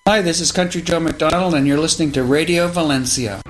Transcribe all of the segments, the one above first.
Hi, this is Country Joe McDonald, and you're listening to Radio Valencia.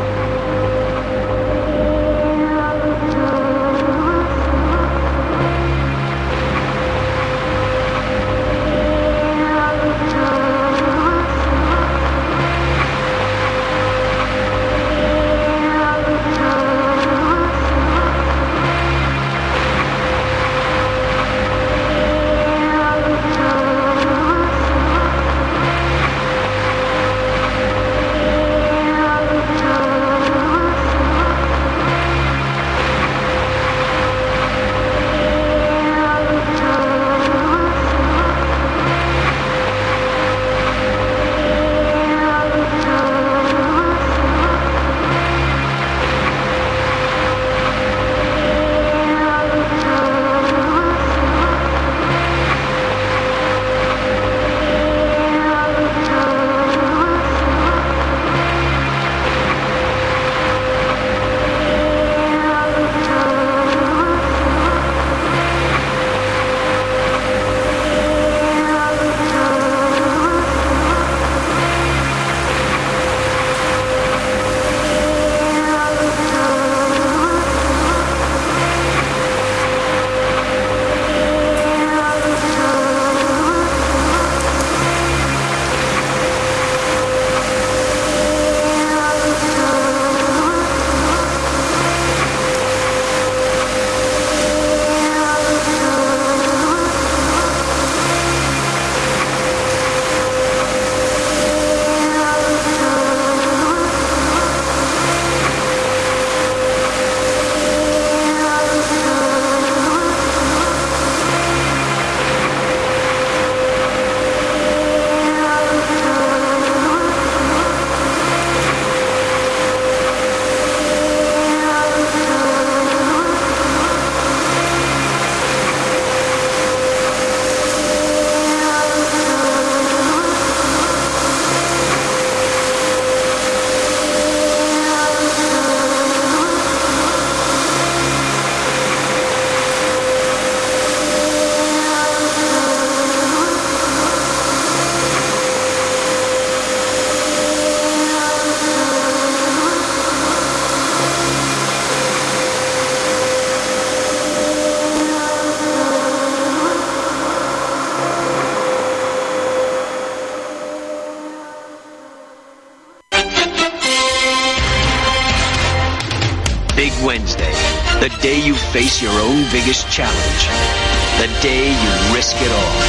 Wednesday, the day you face your own biggest challenge. The day you risk it all.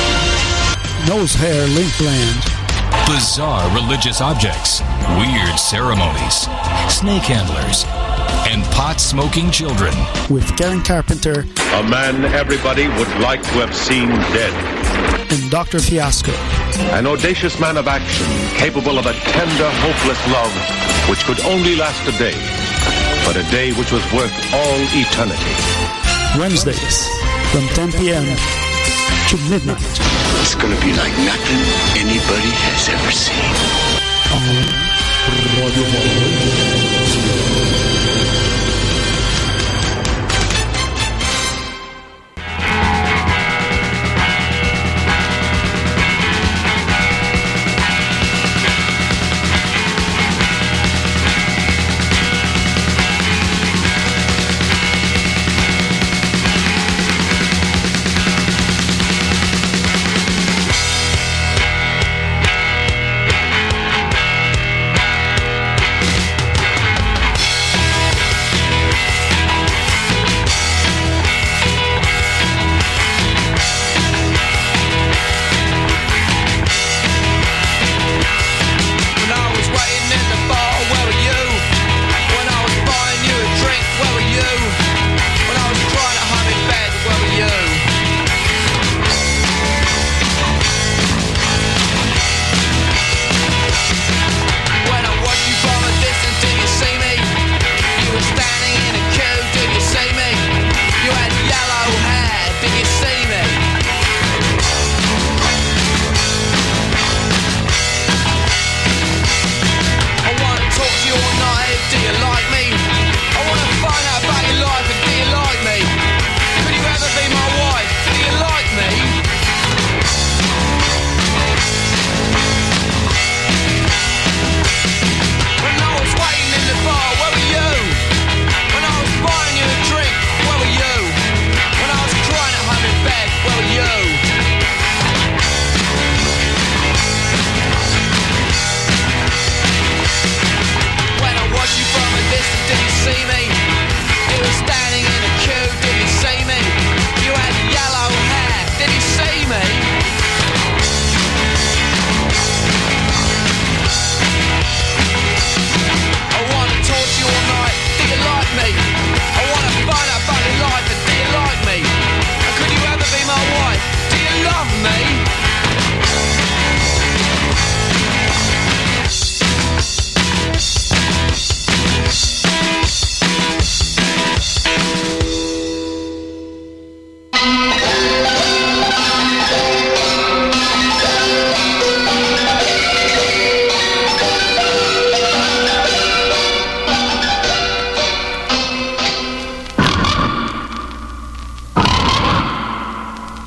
Nose hair Linkland. Bizarre religious objects, weird ceremonies, snake handlers, and pot-smoking children. With Karen Carpenter. A man everybody would like to have seen dead. And Dr. Fiasco. An audacious man of action, capable of a tender, hopeless love, which could only last a day. But a day which was worth all eternity. Wednesdays from 10 p.m. to midnight. It's going to be like nothing anybody has ever seen. On Radio Valencia.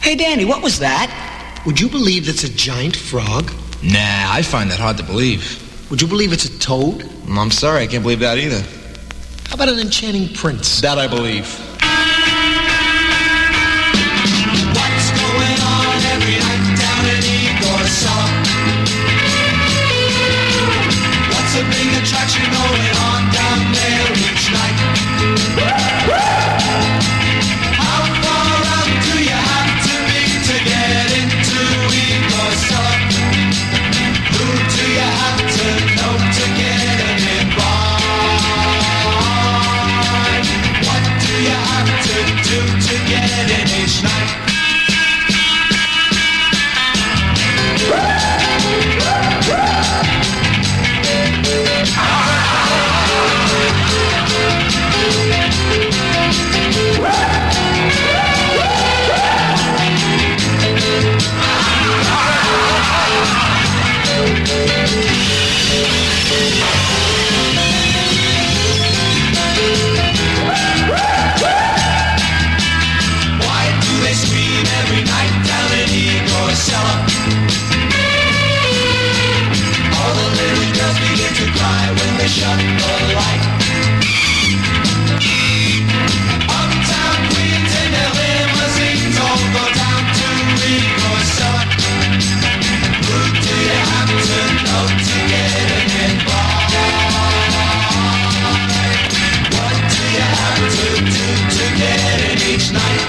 Hey, Danny, what was that? Would you believe that's a giant frog? Nah, I find that hard to believe. Would you believe it's a toad? I'm sorry, I can't believe that either. How about an enchanting prince? That I believe. What's going on every night down in Igor's cellar? What's a big attraction going on down there each night? How far out do you have to be to get into Igor's cellar? Who do you have to know to get an invite? What do you have to do to get in each night? Why do they scream every night down in Igor's cellar? All the little girls begin to cry when they shut the light. Uptown queens in their limousines all go down to Igor's cellar. Who do you have to know to get an invite? What do you have to do to get in each night?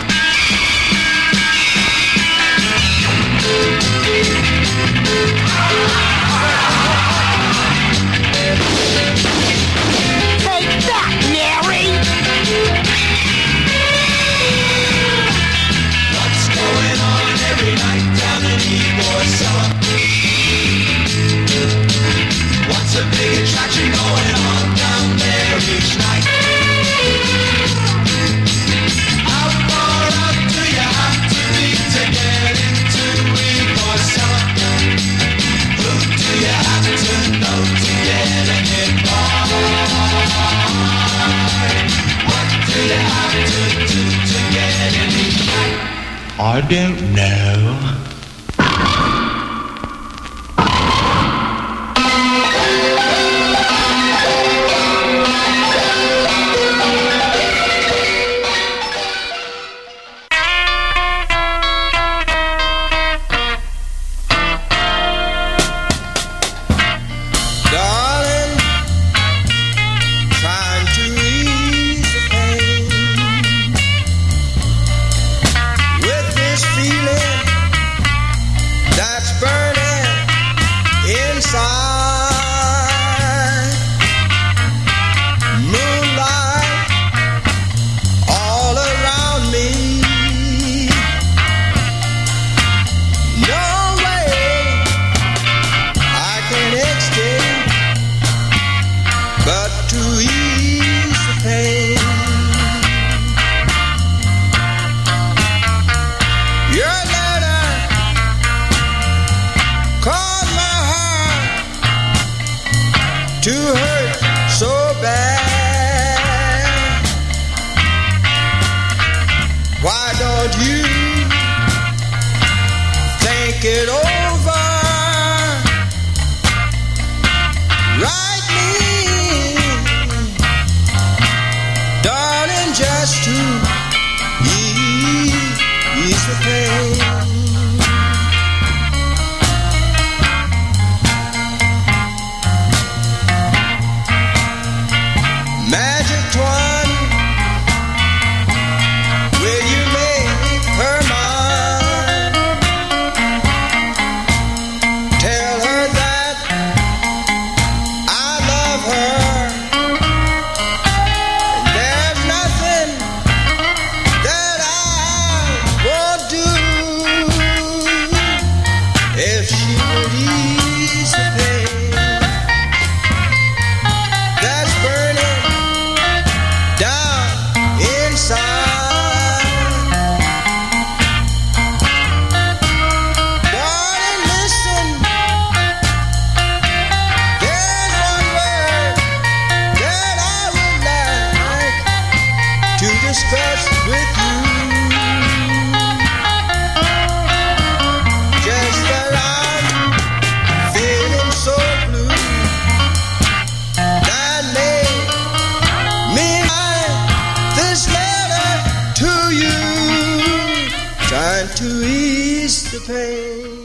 Take that, Mary! What's going on every night down in Igor's cellar? What's a big attraction going on down there each night? How far out do you have to be to get into Igor's cellar? Who do you have to know to get an invite? What do you have to do to get in each night? I don't know. Darling, trying to ease the pain with this feeling that's burning inside. Moonlight all around me. No way I can escape but to ease the pain. Your letter caused my heart to hurt so bad. Why don't you think it over? Write me, darling, just to ease the pain. Magic twine, will you make her mine? to ease the pain.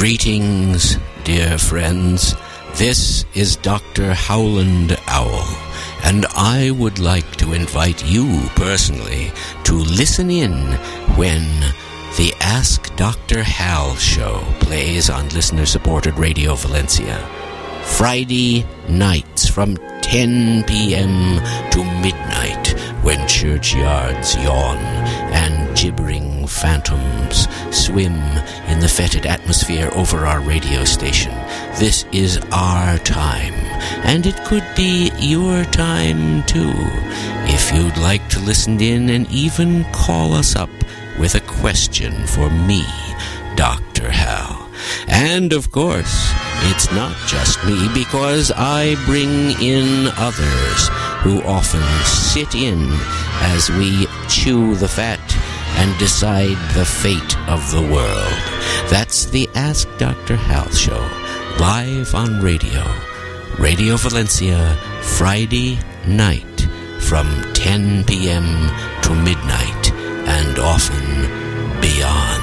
Greetings, dear friends. This is Dr. Howland Owl, and I would like to invite you personally to listen in when the Ask Dr. Hal show plays on listener-supported Radio Valencia. Friday nights from 10 p.m. to midnight, when churchyards yawn and gibbering phantoms swim in the fetid atmosphere over our radio station. This is our time, and it could be your time too, if you'd like to listen in and even call us up with a question for me, Dr. Hal. And of course, it's not just me, because I bring in others who often sit in as we chew the fat and decide the fate of the world. That's the Ask Dr. Hal show, live on Radio Valencia, Friday night from 10 p.m. to midnight, and often beyond.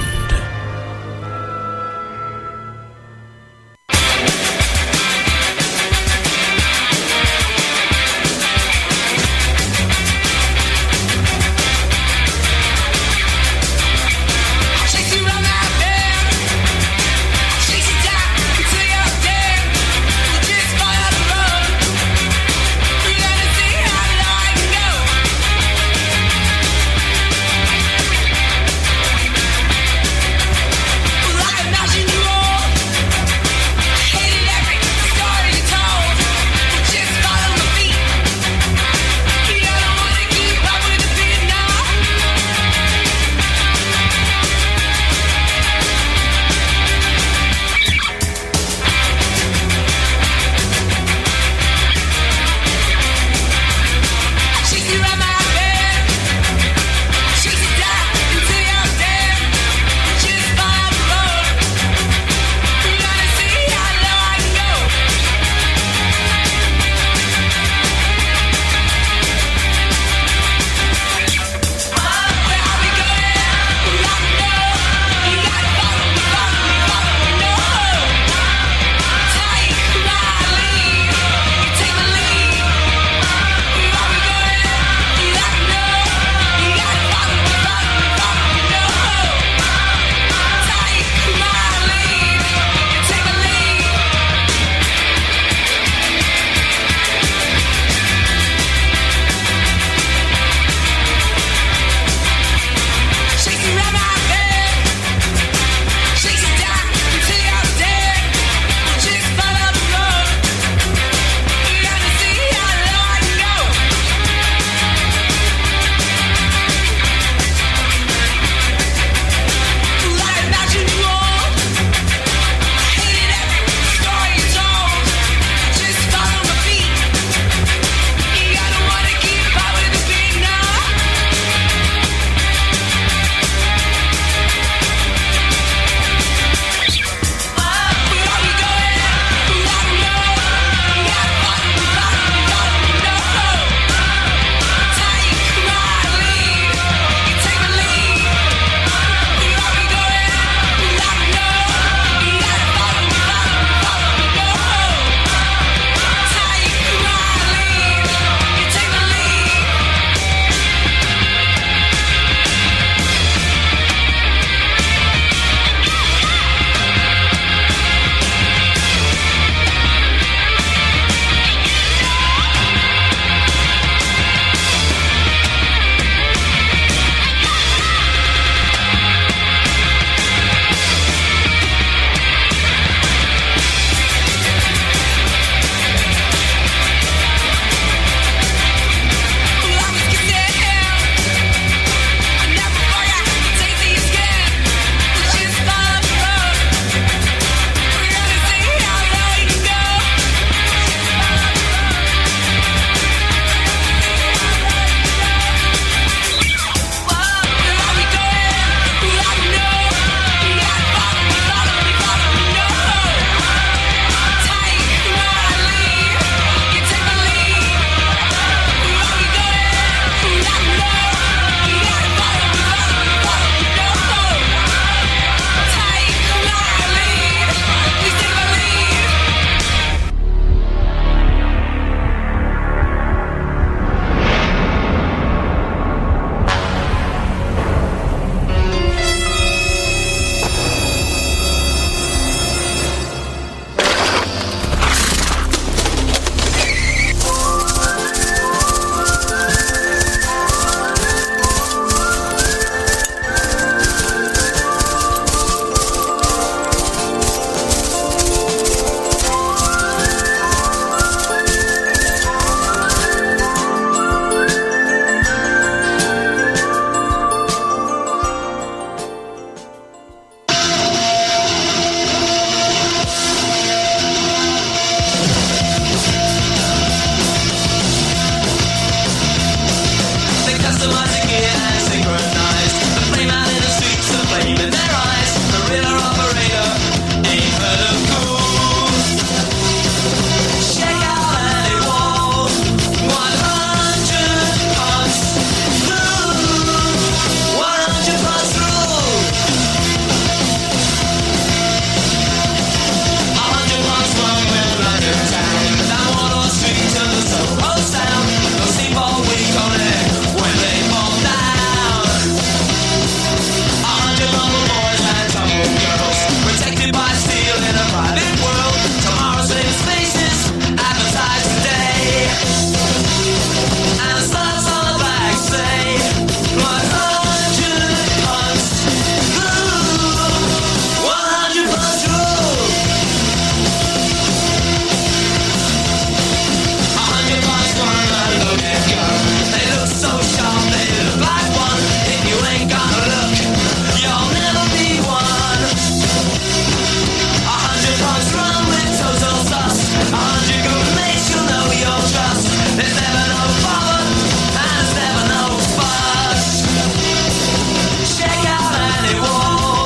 There's never no bother, and there's never no fuss. Check out any wall,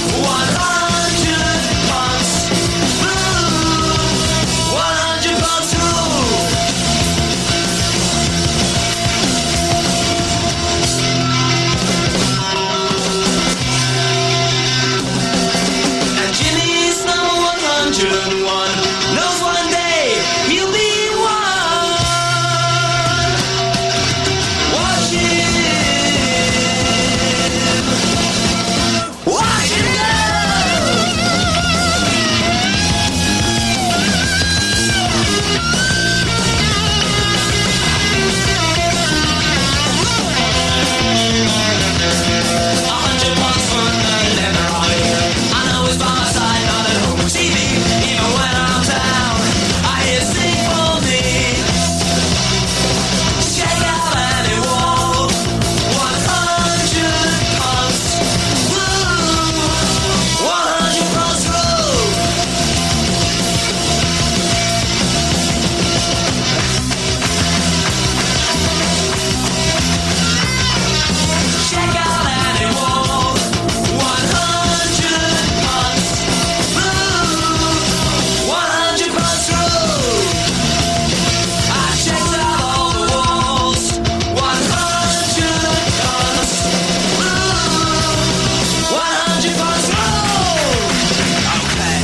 100 bucks. Ooh, 100 bucks rule. And Jimmy's number 101 knows one day he'll be one. Watch him. Watch him go. $100 for nothing ever on me. I know he's by my side, not at home. See me, even when I'm down. I hear sing for me. Check out any wall, 100 bucks. Woo, 100 bucks rule. Check out any wall, 100 bucks. Ooh, 100 bucks rule. I checked out all the walls, 100 bucks. Ooh, 100 bucks rule. Okay.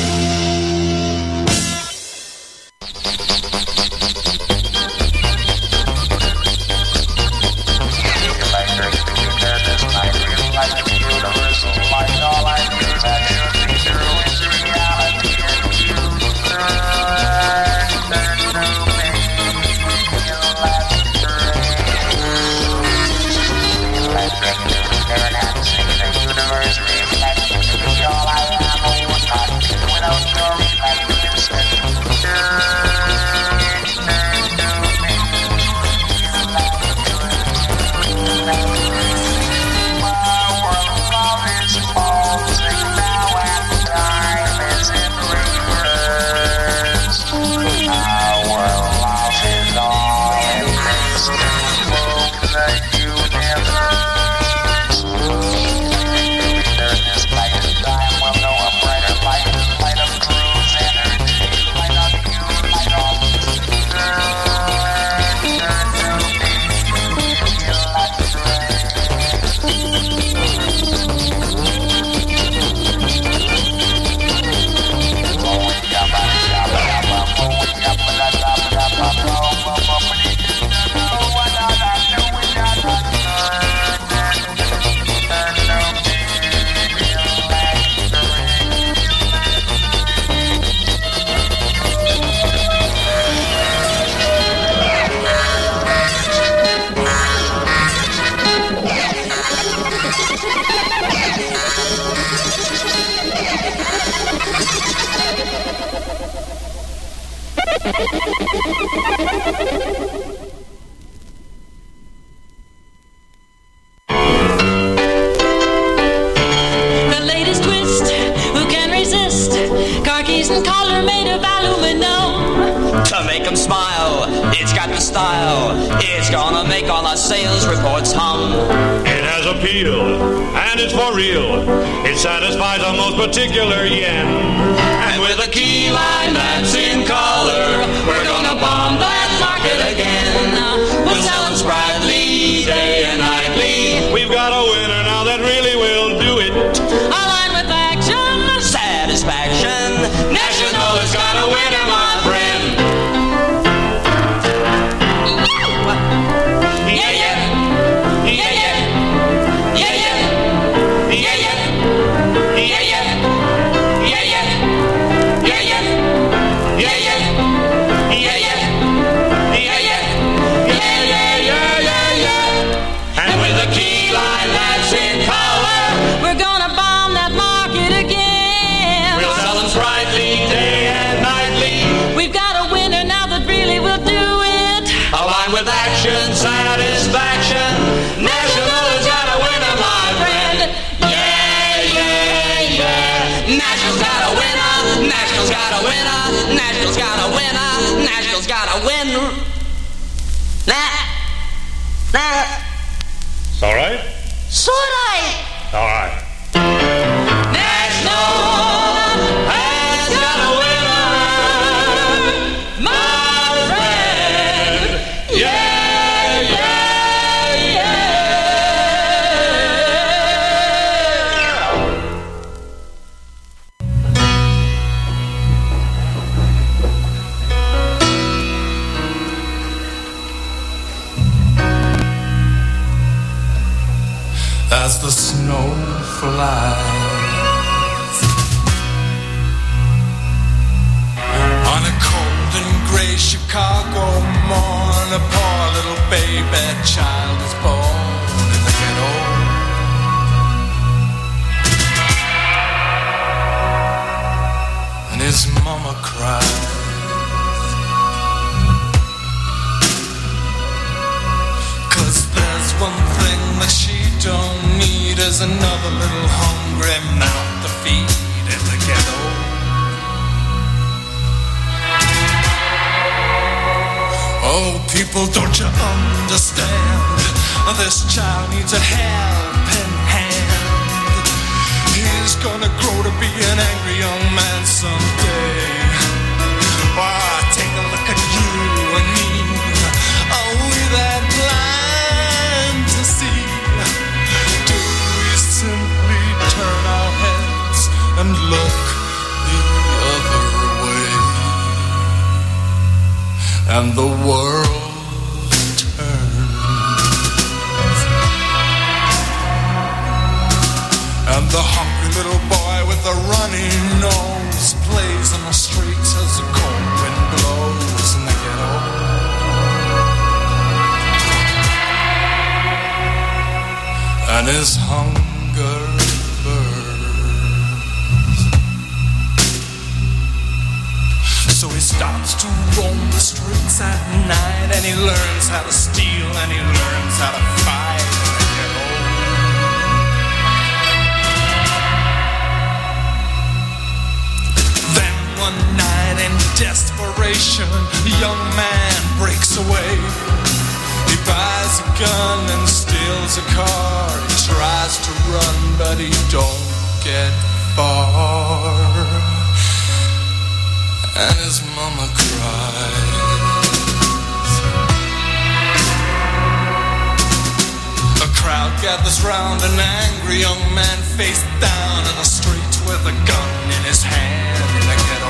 The latest twist, who can resist? Car keys and collar made of aluminum. To make them smile, it's got the style. It's gonna make all our sales reports hum. It has appeal, and it's for real. It satisfies our most particular yen. And with a key line that's in color, we're gonna bomb that market again. We'll sell them sprightly, day and nightly. We've got a winner now that really will do it. Align with action, satisfaction. National has got a winner, my friend. Yeah, yeah. Yeah, yeah. Yeah, yeah. Yeah, yeah. Yeah, yeah. Yeah, yeah. Yeah, yeah. Yeah, yeah. Yeah, yeah. Yeah, yeah. Yeah, yeah, yeah, yeah, yeah. And with a key line that's in color, we're gonna bomb that market again. we'll sell them sprightly, day and nightly. We've got a winner now that really will do it. Align with action, satisfaction. National has got a winner, my friend. Yeah, yeah, yeah. National's got a winner. National's got a winner. National's got a winner. National's got a winner. It's all right? All right. As the snow flies on a cold and gray Chicago morn, a poor little baby child is born in the ghetto. And his mama cries, 'cause there's one thing that she don't need is another little hungry mouth to feed in the ghetto. Oh, people, don't you understand? This child needs a helping hand. He's gonna grow to be an angry young man someday. Oh, take a look at you and me. Are we that blind to see? Do we simply turn our heads and look the other way? And the world turns, and the hungry little boy with the runny nose plays on the streets as the cold wind blows in the ghetto. And his hunger burns, so he starts to roam the streets at night, and he learns how to steal, and he learns how to fight in the ghetto. Then one night in desperation, a young man breaks away. He buys a gun and steals a car. He tries to run, but he don't get far. And his mama cries. A crowd gathers round an angry young man face down in the street with a gun in his hand in the ghetto.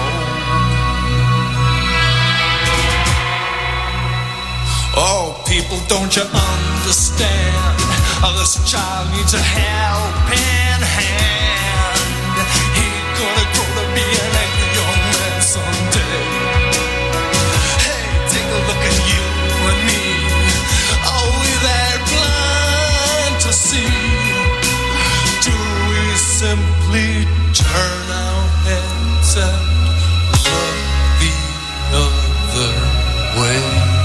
Oh, people, don't you understand? This child needs a helping hand. He's gonna grow to be an angry young man someday. Hey, take a look at you and me. Are we that blind to see? Do we simply turn our heads and look the other way?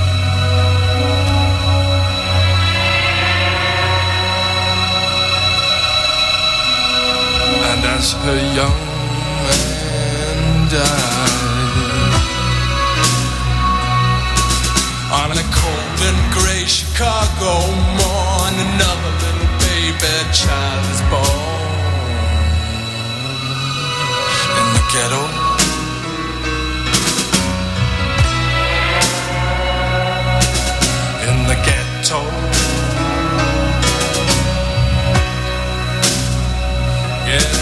And as her young man died on a cold and gray Chicago morn, another little baby child is born in the ghetto. In the ghetto. Yeah.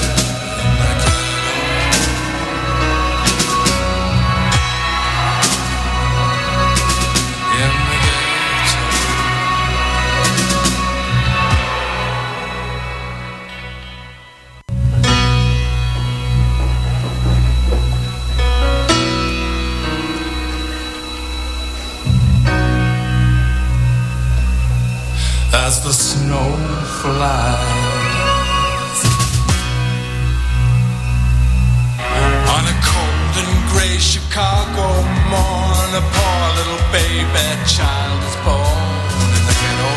As the snow flies on a cold and gray Chicago morn, a poor little baby child is born in the ghetto.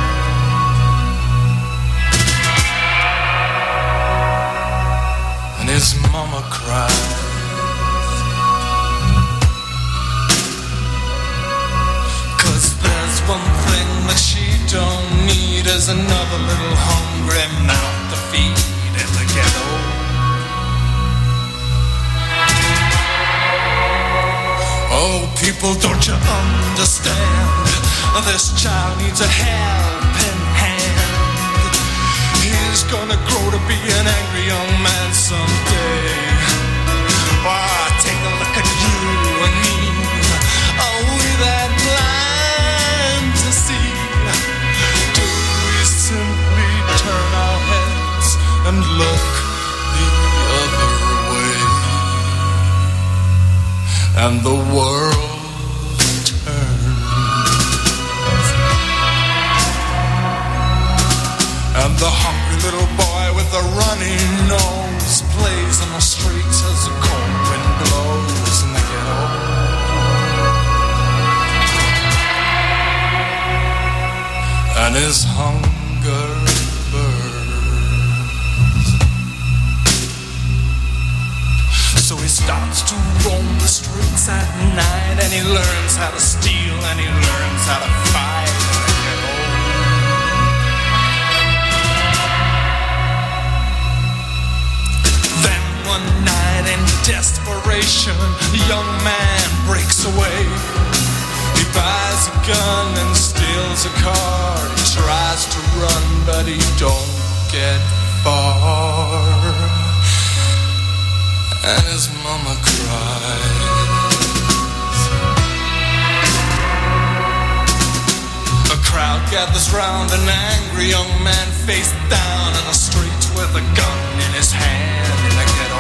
And his mama cries, 'cause there's one thing that she don't need is another little hungry mouth to feed in the ghetto. Oh, people, don't you understand? This child needs a helping hand. He's gonna grow to be an angry young man someday. Oh, take a look at you and me. Are we that blind to see? Do we simply turn our heads and look the other way? And the world turns, and the hungry little boy with the runny nose plays on the streets as the cold wind blows in the ghetto. And his hunger burns. So he starts to roam the streets at night, and he learns how to steal, and he learns how to fight in the ghetto. Then one night in desperation, the young man breaks away. He buys a gun and steals a car. He tries to run, but he don't get far. And his mama cries. A crowd gathers round an angry young man face down in the street with a gun in his hand in the ghetto.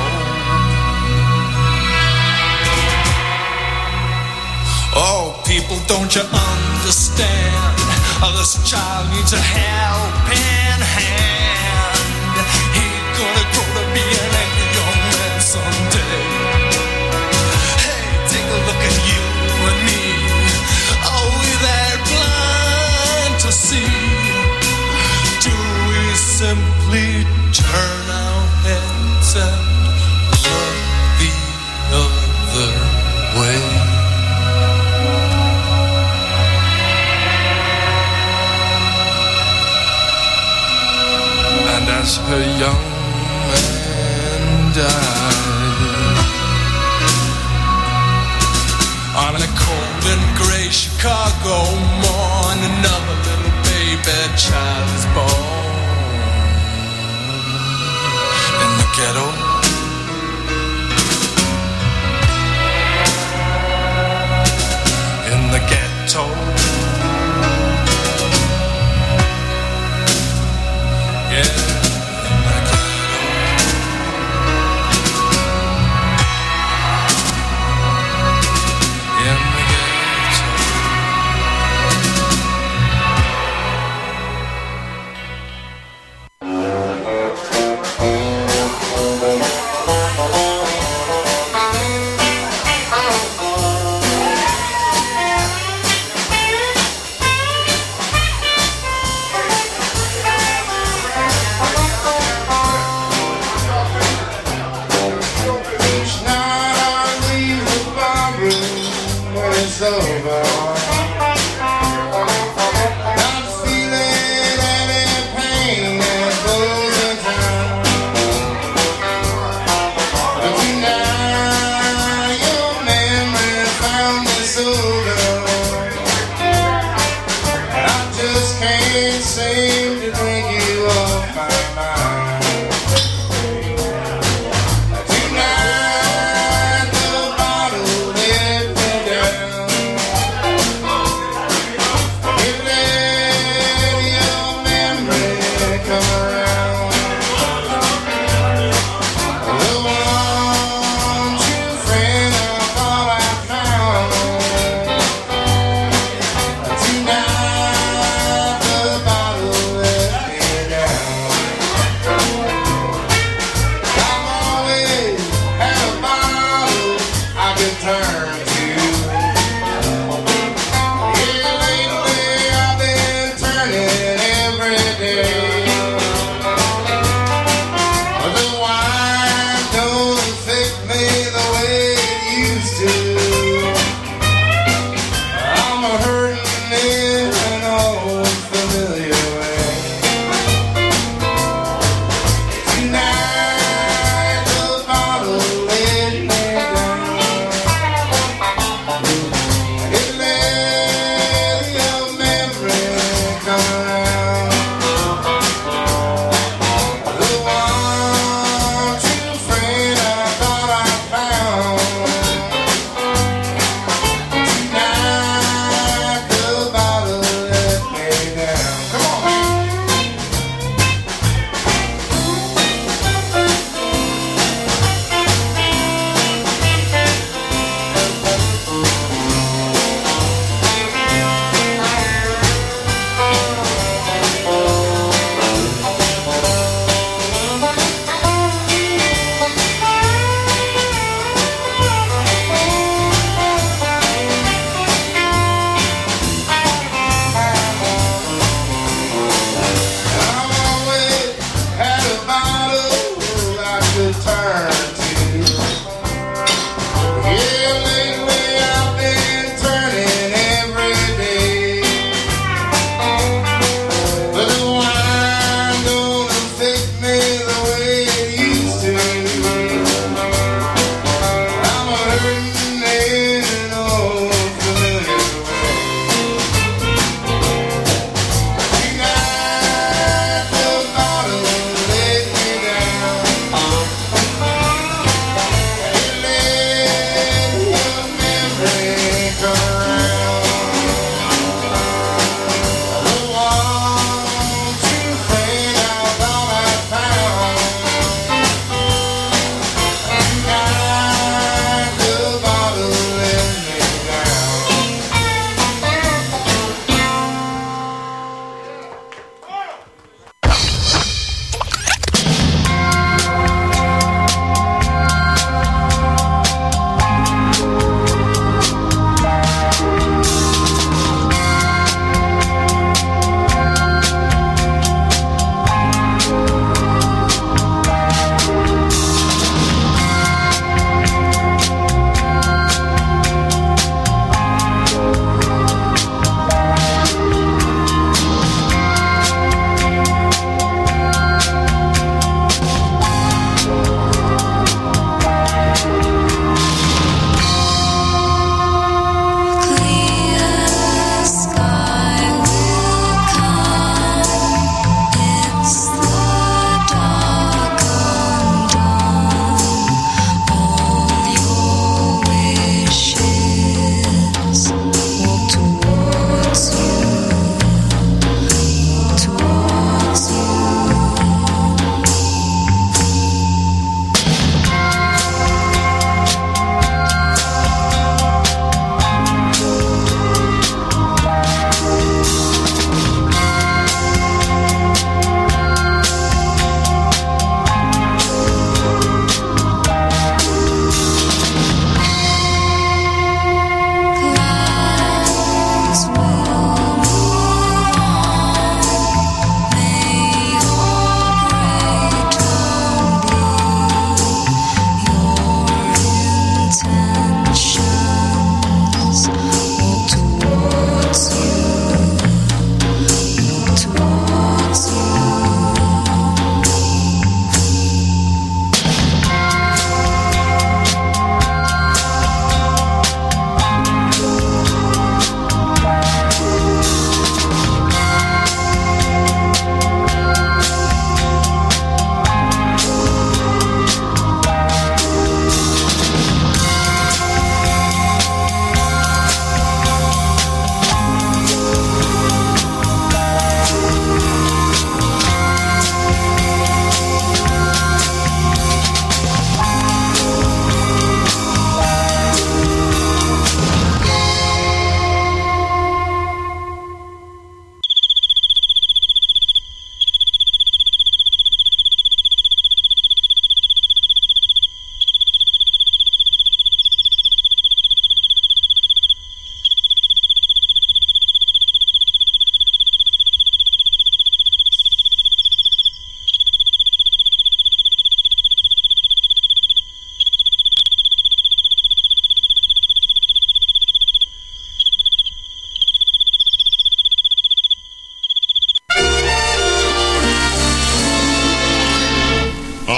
Oh, people, don't you understand? This child needs a helping hand. He's gonna grow to be an angry young man someday. Hey, take a look at you and me. Are we that blind to see? Do we simply turn our heads and look the other way? And as her young man died on a cold and gray Chicago morn, another little baby child is born in the ghetto. In the ghetto. Yeah.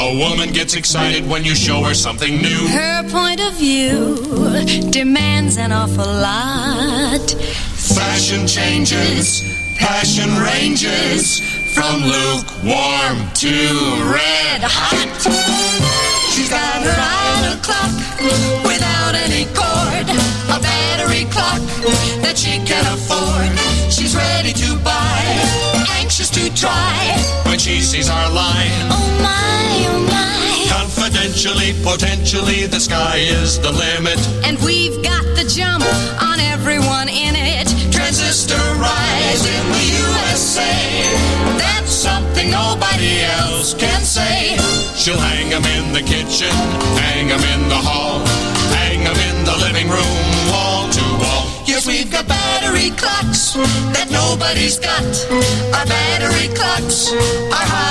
A woman gets excited when you show her something new. Her point of view demands an awful lot. Fashion changes, passion ranges, from lukewarm to red hot. She's got her eye on a clock without any cord, a battery clock that she can afford. She's ready to buy, anxious to try, when she sees our line. Oh my, oh my. Confidentially, potentially, the sky is the limit. And we've got the jump on everyone in it. Transistor rise in the USA. That's something nobody else can say. She'll hang 'em in the kitchen, hang 'em in the hall, hang 'em in the living room, wall to wall. Yes, we've got battery clocks that nobody's got. Our battery clocks are high